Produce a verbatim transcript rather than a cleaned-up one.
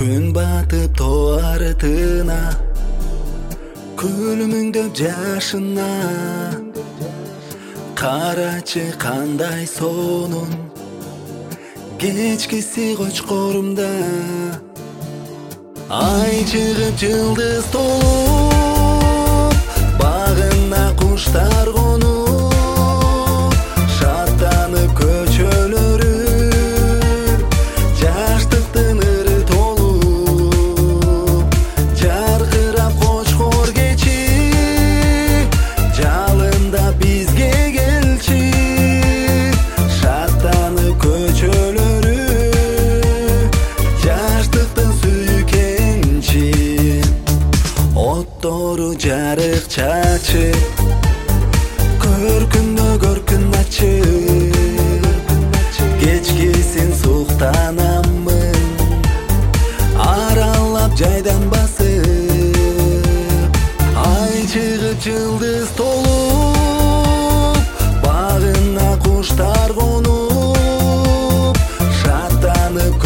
Күн батып тоартына, күлүмүңдөп жашына. Карачы кандай сонун, кечкиси кочкорумда. Ай чыгып жылдыз толуп, багына куштар конуп, шаттанып көчөлөрү жаштыктын ыры толуп. Жаркырап кочкор кечи, жалында бизге келчи, шаттанып көчөлөрү жаштыктын сүйкенчи. Оттору жарык чачып, көркүнө көркүн ачып, кечкисин суктанамын, аралап жайдан басып. Ай чыгып жылдыз толуп, багына куштар конуп, шаттанып